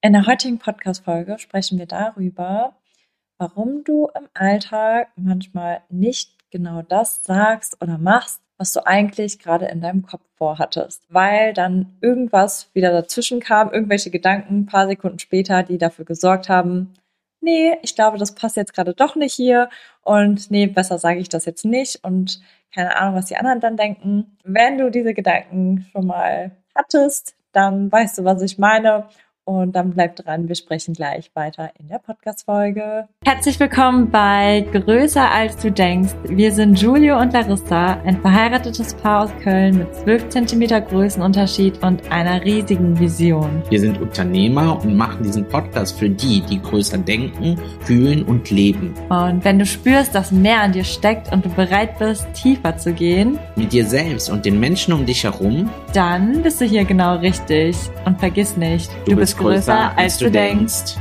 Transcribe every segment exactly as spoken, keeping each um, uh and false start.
In der heutigen Podcast-Folge sprechen wir darüber, warum du im Alltag manchmal nicht genau das sagst oder machst, was du eigentlich gerade in deinem Kopf vorhattest, weil dann irgendwas wieder dazwischen kam, irgendwelche Gedanken ein paar Sekunden später, die dafür gesorgt haben, nee, ich glaube, das passt jetzt gerade doch nicht hier und nee, besser sage ich das jetzt nicht und keine Ahnung, was die anderen dann denken. Wenn du diese Gedanken schon mal hattest, dann weißt du, was ich meine. Und dann bleibt dran, wir sprechen gleich weiter in der Podcast-Folge. Herzlich willkommen bei Größer als du denkst. Wir sind Julio und Larissa, ein verheiratetes Paar aus Köln mit zwölf Zentimeter Größenunterschied und einer riesigen Vision. Wir sind Unternehmer und machen diesen Podcast für die, die größer denken, fühlen und leben. Und wenn du spürst, dass mehr an dir steckt und du bereit bist, tiefer zu gehen, mit dir selbst und den Menschen um dich herum, dann bist du hier genau richtig. Und vergiss nicht, du, du bist größer, als du denkst.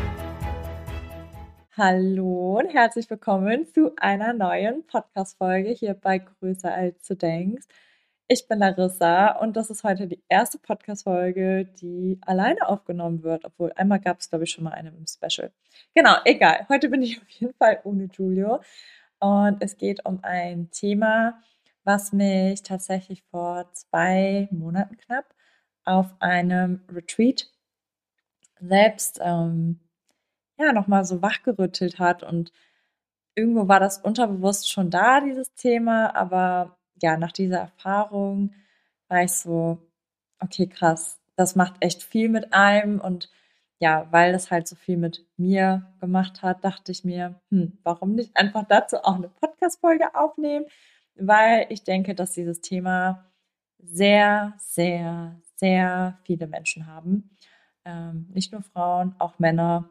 Hallo und herzlich willkommen zu einer neuen Podcast-Folge hier bei Größer als du denkst. Ich bin Larissa und das ist heute die erste Podcast-Folge, die alleine aufgenommen wird, obwohl einmal gab es, glaube ich, schon mal eine im Special. Genau, egal. Heute bin ich auf jeden Fall ohne Julio und es geht um ein Thema, was mich tatsächlich vor zwei Monaten knapp auf einem Retreat selbst ähm, ja nochmal so wachgerüttelt hat und irgendwo war das unterbewusst schon da, dieses Thema, aber ja, nach dieser Erfahrung war ich so, okay, krass, das macht echt viel mit einem und ja, weil das halt so viel mit mir gemacht hat, dachte ich mir, hm, warum nicht einfach dazu auch eine Podcast-Folge aufnehmen, weil ich denke, dass dieses Thema sehr, sehr, sehr viele Menschen haben. Ähm, nicht nur Frauen, auch Männer.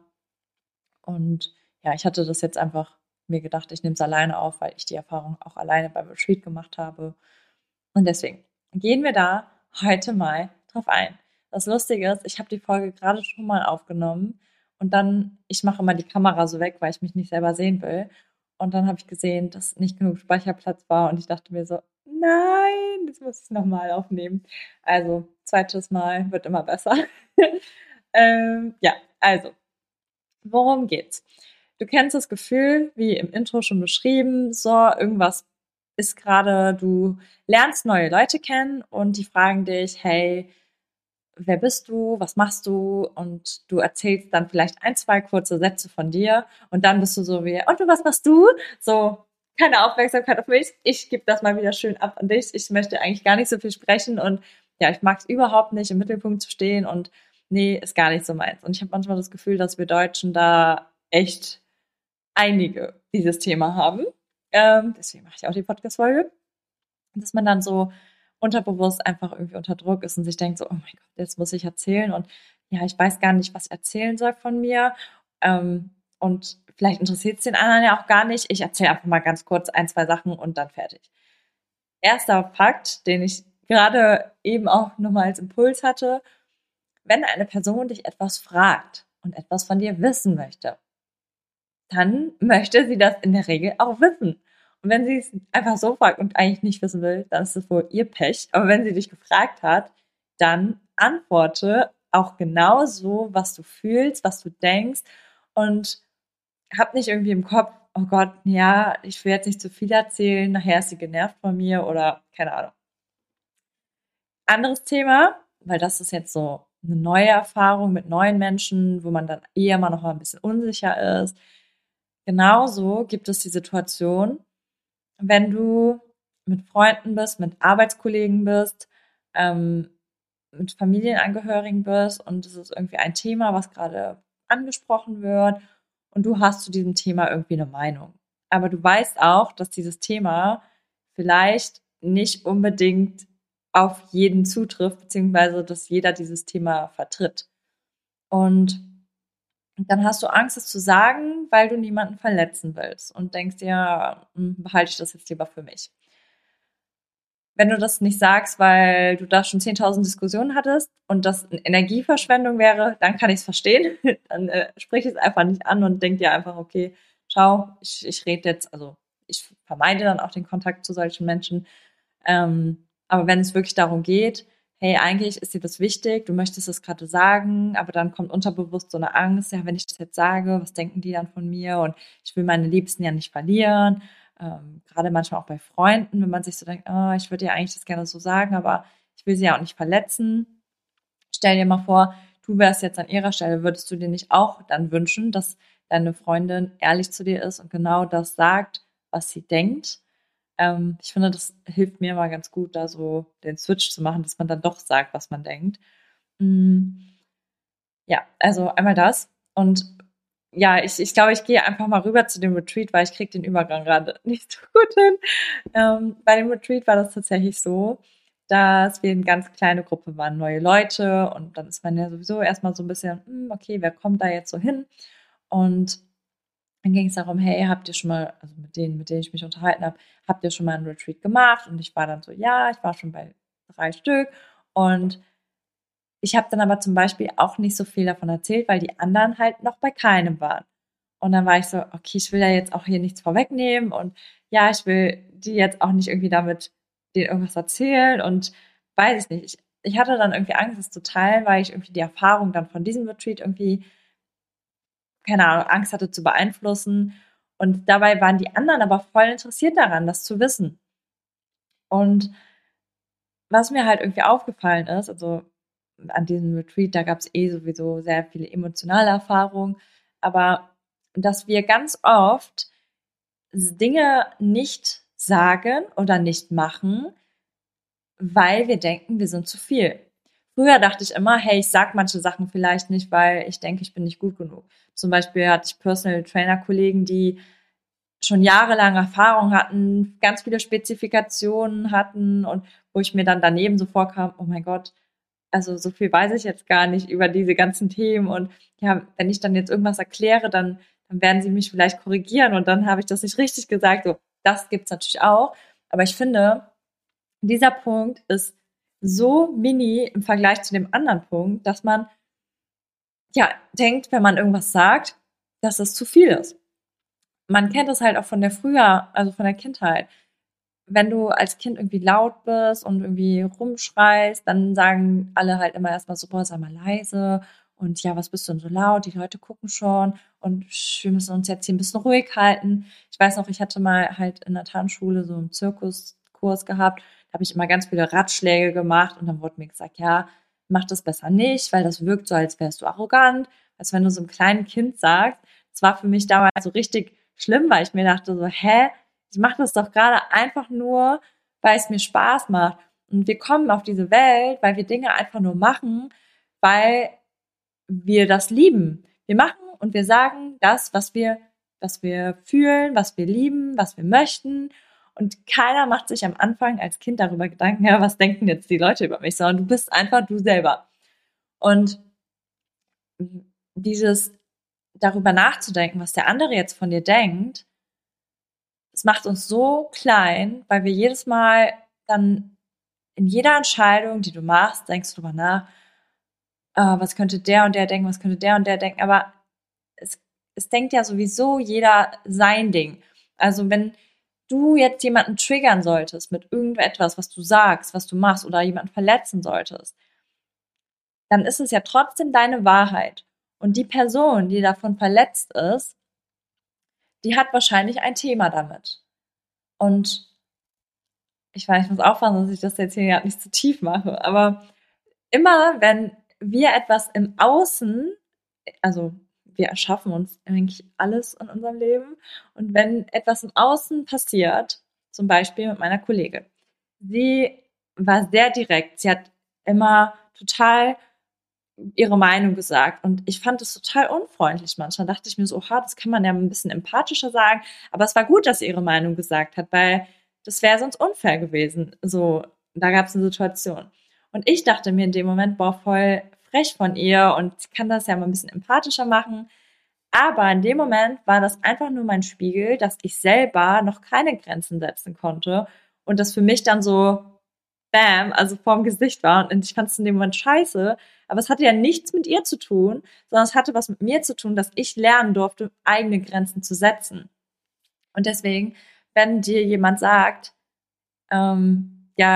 Und ja, ich hatte das jetzt einfach mir gedacht, ich nehme es alleine auf, weil ich die Erfahrung auch alleine beim Retreat gemacht habe. Und deswegen gehen wir da heute mal drauf ein. Das Lustige ist, ich habe die Folge gerade schon mal aufgenommen und dann, ich mache immer die Kamera so weg, weil ich mich nicht selber sehen will. Und dann habe ich gesehen, dass nicht genug Speicherplatz war und ich dachte mir so, nein, das muss ich nochmal aufnehmen. Also, zweites Mal wird immer besser. ähm, ja, also, worum geht's? Du kennst das Gefühl, wie im Intro schon beschrieben, so irgendwas ist gerade, du lernst neue Leute kennen und die fragen dich, hey, wer bist du, was machst du? Und du erzählst dann vielleicht ein, zwei kurze Sätze von dir und dann bist du so wie, und du, was machst du? So, keine Aufmerksamkeit auf mich, ich gebe das mal wieder schön ab an dich, ich möchte eigentlich gar nicht so viel sprechen und ja, ich mag es überhaupt nicht, im Mittelpunkt zu stehen und nee, ist gar nicht so meins. Und ich habe manchmal das Gefühl, dass wir Deutschen da echt einige dieses Thema haben. Ähm, deswegen mache ich auch die Podcast-Folge. Dass man dann so unterbewusst einfach irgendwie unter Druck ist und sich denkt so, oh mein Gott, jetzt muss ich erzählen und ja, ich weiß gar nicht, was ich erzählen soll von mir. Ähm, und vielleicht interessiert es den anderen ja auch gar nicht. Ich erzähle einfach mal ganz kurz ein, zwei Sachen und dann fertig. Erster Fakt, den ich gerade eben auch nochmal als Impuls hatte, wenn eine Person dich etwas fragt und etwas von dir wissen möchte, dann möchte sie das in der Regel auch wissen. Und wenn sie es einfach so fragt und eigentlich nicht wissen will, dann ist es wohl ihr Pech. Aber wenn sie dich gefragt hat, dann antworte auch genau so, was du fühlst, was du denkst und hab nicht irgendwie im Kopf, oh Gott, ja, ich will jetzt nicht zu viel erzählen, nachher ist sie genervt von mir oder keine Ahnung. Anderes Thema, weil das ist jetzt so eine neue Erfahrung mit neuen Menschen, wo man dann eher mal noch mal ein bisschen unsicher ist. Genauso gibt es die Situation, wenn du mit Freunden bist, mit Arbeitskollegen bist, ähm, mit Familienangehörigen bist und es ist irgendwie ein Thema, was gerade angesprochen wird und du hast zu diesem Thema irgendwie eine Meinung. Aber du weißt auch, dass dieses Thema vielleicht nicht unbedingt auf jeden zutrifft, beziehungsweise dass jeder dieses Thema vertritt. Und dann hast du Angst, es zu sagen, weil du niemanden verletzen willst und denkst dir, behalte ich das jetzt lieber für mich. Wenn du das nicht sagst, weil du da schon zehntausend Diskussionen hattest und das eine Energieverschwendung wäre, dann kann ich es verstehen. Dann äh, sprich es einfach nicht an und denk dir einfach, okay, schau, ich, ich rede jetzt, also ich vermeide dann auch den Kontakt zu solchen Menschen. Ähm, aber wenn es wirklich darum geht, hey, eigentlich ist dir das wichtig, du möchtest es gerade sagen, aber dann kommt unterbewusst so eine Angst, ja, wenn ich das jetzt sage, was denken die dann von mir? Und ich will meine Liebsten ja nicht verlieren. Ähm, gerade manchmal auch bei Freunden, wenn man sich so denkt, oh, ich würde ja eigentlich das gerne so sagen, aber ich will sie ja auch nicht verletzen. Stell dir mal vor, du wärst jetzt an ihrer Stelle, würdest du dir nicht auch dann wünschen, dass deine Freundin ehrlich zu dir ist und genau das sagt, was sie denkt? Ähm, ich finde, das hilft mir mal ganz gut, da so den Switch zu machen, dass man dann doch sagt, was man denkt. Mm, ja, also einmal das. Und ja, ich, ich glaube, ich gehe einfach mal rüber zu dem Retreat, weil ich kriege den Übergang gerade nicht so gut hin. Ähm, bei dem Retreat war das tatsächlich so, dass wir eine ganz kleine Gruppe waren, neue Leute. Und dann ist man ja sowieso erstmal so ein bisschen, hm, okay, wer kommt da jetzt so hin? Und dann ging es darum, hey, habt ihr schon mal, also mit denen, mit denen ich mich unterhalten habe, habt ihr schon mal einen Retreat gemacht? Und ich war dann so, ja, ich war schon bei drei Stück. Und ich habe dann aber zum Beispiel auch nicht so viel davon erzählt, weil die anderen halt noch bei keinem waren. Und dann war ich so, okay, ich will ja jetzt auch hier nichts vorwegnehmen und ja, ich will die jetzt auch nicht irgendwie damit denen irgendwas erzählen und weiß ich nicht. Ich, ich hatte dann irgendwie Angst, das zu teilen, weil ich irgendwie die Erfahrung dann von diesem Retreat irgendwie, keine Ahnung, Angst hatte zu beeinflussen. Und dabei waren die anderen aber voll interessiert daran, das zu wissen. Und was mir halt irgendwie aufgefallen ist, also an diesem Retreat, da gab es eh sowieso sehr viele emotionale Erfahrungen, aber dass wir ganz oft Dinge nicht sagen oder nicht machen, weil wir denken, wir sind zu viel. Früher dachte ich immer, hey, ich sag manche Sachen vielleicht nicht, weil ich denke, ich bin nicht gut genug. Zum Beispiel hatte ich Personal Trainer Kollegen, die schon jahrelang Erfahrung hatten, ganz viele Spezifikationen hatten und wo ich mir dann daneben so vorkam, oh mein Gott, also so viel weiß ich jetzt gar nicht über diese ganzen Themen und ja, wenn ich dann jetzt irgendwas erkläre, dann, dann werden sie mich vielleicht korrigieren und dann habe ich das nicht richtig gesagt. So, das gibt's natürlich auch, aber ich finde, dieser Punkt ist so mini im Vergleich zu dem anderen Punkt, dass man ja denkt, wenn man irgendwas sagt, dass es zu viel ist. Man kennt es halt auch von der früher, also von der Kindheit. Wenn du als Kind irgendwie laut bist und irgendwie rumschreist, dann sagen alle halt immer erstmal so, boah, sei mal leise und ja, was bist du denn so laut? Die Leute gucken schon und wir müssen uns jetzt hier ein bisschen ruhig halten. Ich weiß noch, ich hatte mal halt in der Tanzschule so einen Zirkuskurs gehabt, da habe ich immer ganz viele Ratschläge gemacht und dann wurde mir gesagt, ja, mach das besser nicht, weil das wirkt so, als wärst du arrogant. Also wenn du so einem kleinen Kind sagst, das war für mich damals so richtig schlimm, weil ich mir dachte so, hä, ich mache das doch gerade einfach nur, weil es mir Spaß macht. Und wir kommen auf diese Welt, weil wir Dinge einfach nur machen, weil wir das lieben. Wir machen und wir sagen das, was wir, was wir fühlen, was wir lieben, was wir möchten. Und keiner macht sich am Anfang als Kind darüber Gedanken, ja, was denken jetzt die Leute über mich, sondern du bist einfach du selber. Und dieses darüber nachzudenken, was der andere jetzt von dir denkt, es macht uns so klein, weil wir jedes Mal dann in jeder Entscheidung, die du machst, denkst du drüber nach, äh, was könnte der und der denken, was könnte der und der denken, aber es, es denkt ja sowieso jeder sein Ding. Also wenn du jetzt jemanden triggern solltest mit irgendetwas, was du sagst, was du machst oder jemanden verletzen solltest, dann ist es ja trotzdem deine Wahrheit. Und die Person, die davon verletzt ist, die hat wahrscheinlich ein Thema damit. Und ich weiß, ich muss aufpassen, dass ich das jetzt hier nicht zu tief mache, aber immer wenn wir etwas im Außen, also wir erschaffen uns eigentlich alles in unserem Leben und wenn etwas im Außen passiert, zum Beispiel mit meiner Kollegin, sie war sehr direkt, sie hat immer total ihre Meinung gesagt und ich fand es total unfreundlich manchmal. Dachte ich mir so, oha, das kann man ja ein bisschen empathischer sagen, aber es war gut, dass sie ihre Meinung gesagt hat, weil das wäre sonst unfair gewesen. So, da gab es eine Situation. Und ich dachte mir in dem Moment, boah, voll frech von ihr und ich kann das ja mal ein bisschen empathischer machen. Aber in dem Moment war das einfach nur mein Spiegel, dass ich selber noch keine Grenzen setzen konnte und das für mich dann so, bam, also vorm Gesicht war. Und ich fand es in dem Moment scheiße. Aber es hatte ja nichts mit ihr zu tun, sondern es hatte was mit mir zu tun, dass ich lernen durfte, eigene Grenzen zu setzen. Und deswegen, wenn dir jemand sagt, ähm, ja,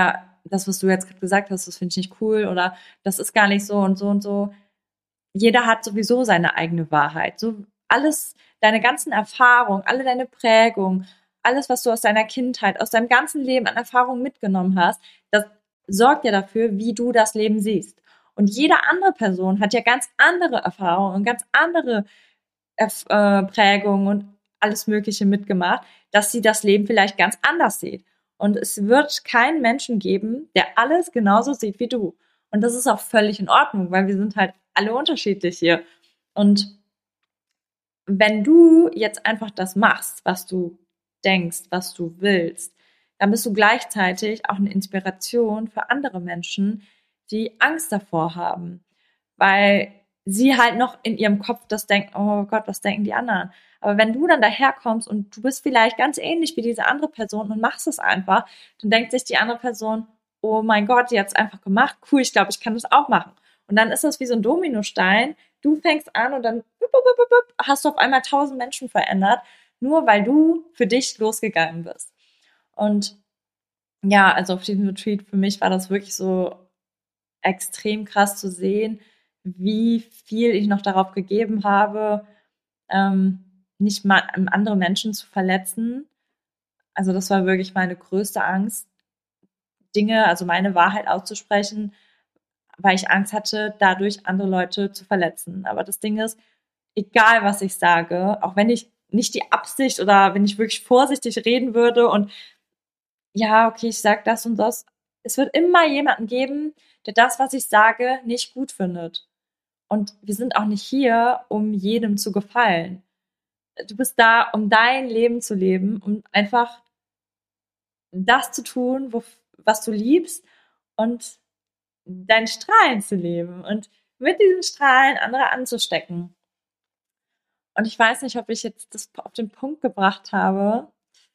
das, was du jetzt gerade gesagt hast, das finde ich nicht cool oder das ist gar nicht so und so und so. Jeder hat sowieso seine eigene Wahrheit. So alles, deine ganzen Erfahrungen, alle deine Prägungen, alles, was du aus deiner Kindheit, aus deinem ganzen Leben an Erfahrungen mitgenommen hast, das sorgt ja dafür, wie du das Leben siehst. Und jede andere Person hat ja ganz andere Erfahrungen und ganz andere Erf- äh, Prägungen und alles Mögliche mitgemacht, dass sie das Leben vielleicht ganz anders sieht. Und es wird keinen Menschen geben, der alles genauso sieht wie du. Und das ist auch völlig in Ordnung, weil wir sind halt alle unterschiedlich hier. Und wenn du jetzt einfach das machst, was du denkst, was du willst, dann bist du gleichzeitig auch eine Inspiration für andere Menschen, die Angst davor haben, weil sie halt noch in ihrem Kopf das denken, oh Gott, was denken die anderen? Aber wenn du dann daherkommst und du bist vielleicht ganz ähnlich wie diese andere Person und machst es einfach, dann denkt sich die andere Person, oh mein Gott, die hat es einfach gemacht, cool, ich glaube, ich kann das auch machen. Und dann ist das wie so ein Dominostein. Du fängst an und dann hast du auf einmal tausend Menschen verändert, nur weil du für dich losgegangen bist. Und ja, also auf diesem Retreat für mich war das wirklich so extrem krass zu sehen, wie viel ich noch darauf gegeben habe, ähm, nicht mal andere Menschen zu verletzen. Also das war wirklich meine größte Angst, Dinge, also meine Wahrheit auszusprechen, weil ich Angst hatte, dadurch andere Leute zu verletzen. Aber das Ding ist, egal was ich sage, auch wenn ich nicht die Absicht oder wenn ich wirklich vorsichtig reden würde und ja, okay, ich sag das und das, es wird immer jemanden geben, der das, was ich sage, nicht gut findet. Und wir sind auch nicht hier, um jedem zu gefallen. Du bist da, um dein Leben zu leben, um einfach das zu tun, wo, was du liebst und dein Strahlen zu leben und mit diesen Strahlen andere anzustecken. Und ich weiß nicht, ob ich jetzt das auf den Punkt gebracht habe.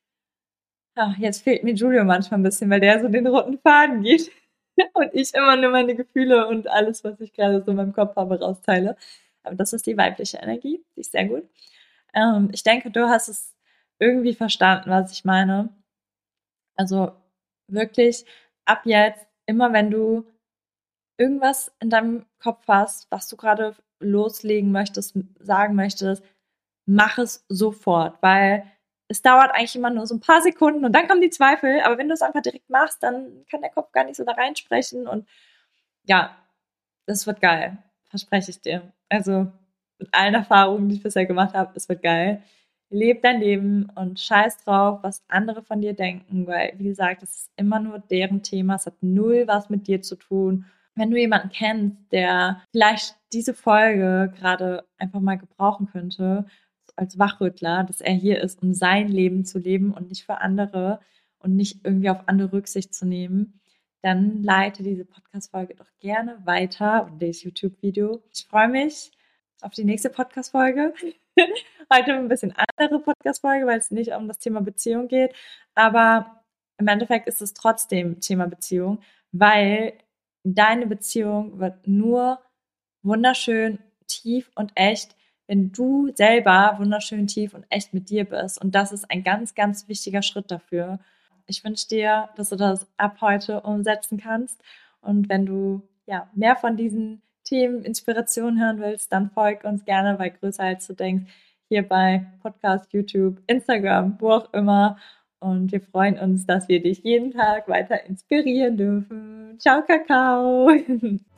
Ja, jetzt fehlt mir Julio manchmal ein bisschen, weil der so den roten Faden geht und ich immer nur meine Gefühle und alles, was ich gerade so in meinem Kopf habe, rausteile. Aber das ist die weibliche Energie, die ist sehr gut. Ähm, ich denke, du hast es irgendwie verstanden, was ich meine. Also wirklich ab jetzt, immer wenn du irgendwas in deinem Kopf hast, was du gerade loslegen möchtest, sagen möchtest, mach es sofort, weil es dauert eigentlich immer nur so ein paar Sekunden und dann kommen die Zweifel, aber wenn du es einfach direkt machst, dann kann der Kopf gar nicht so da reinsprechen und ja, das wird geil, verspreche ich dir. Also mit allen Erfahrungen, die ich bisher gemacht habe, es wird geil. Leb dein Leben und scheiß drauf, was andere von dir denken, weil, wie gesagt, es ist immer nur deren Thema, es hat null was mit dir zu tun. Wenn du jemanden kennst, der vielleicht diese Folge gerade einfach mal gebrauchen könnte, als Wachrüttler, dass er hier ist, um sein Leben zu leben und nicht für andere und nicht irgendwie auf andere Rücksicht zu nehmen, dann leite diese Podcast-Folge doch gerne weiter und das YouTube-Video. Ich freue mich auf die nächste Podcast-Folge. Heute ein bisschen andere Podcast-Folge, weil es nicht um das Thema Beziehung geht. Aber im Endeffekt ist es trotzdem Thema Beziehung, weil deine Beziehung wird nur wunderschön, tief und echt, wenn du selber wunderschön tief und echt mit dir bist. Und das ist ein ganz, ganz wichtiger Schritt dafür. Ich wünsche dir, dass du das ab heute umsetzen kannst. Und wenn du ja mehr von diesen Themen, Inspirationen hören willst, dann folg uns gerne bei Größer als du denkst, hier bei Podcast, YouTube, Instagram, wo auch immer. Und wir freuen uns, dass wir dich jeden Tag weiter inspirieren dürfen. Ciao, Kakao!